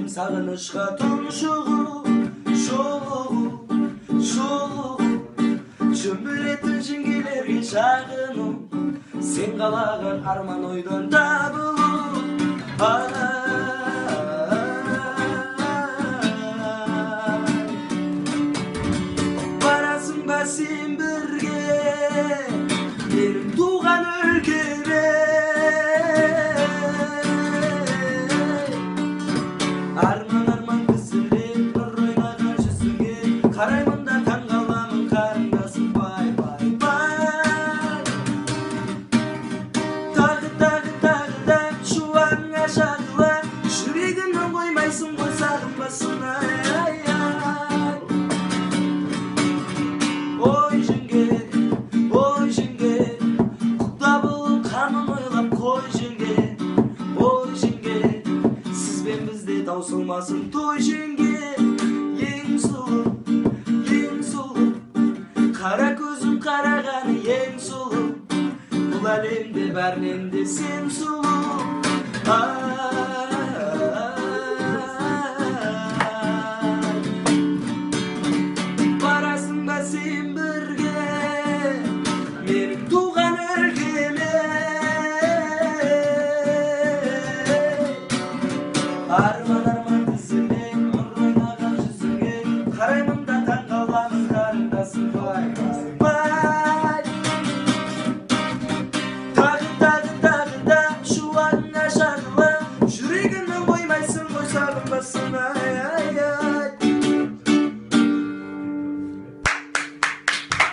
сағынышқа тұншығу шолығу шөмбілетін жеңгелерге шағыну сен қалаған арман ойдан табылу барасың ба сен бірге менің туған өлкеме арман кісілеп нұр ойнаған жүзіңе қараймын да таң қаламын қарындасым бай тағы шуағыңа жағыла жүрегімнен қоймайсың ғой сағынбасын ой жеңге құда болу қамын ойлап қой жеңге ой жеңге сізбен бізде таусылмасын той жеңге ең сұлу қара көзім қарағаны ең сұлу бұл әлемде бәрінен де сен сұлу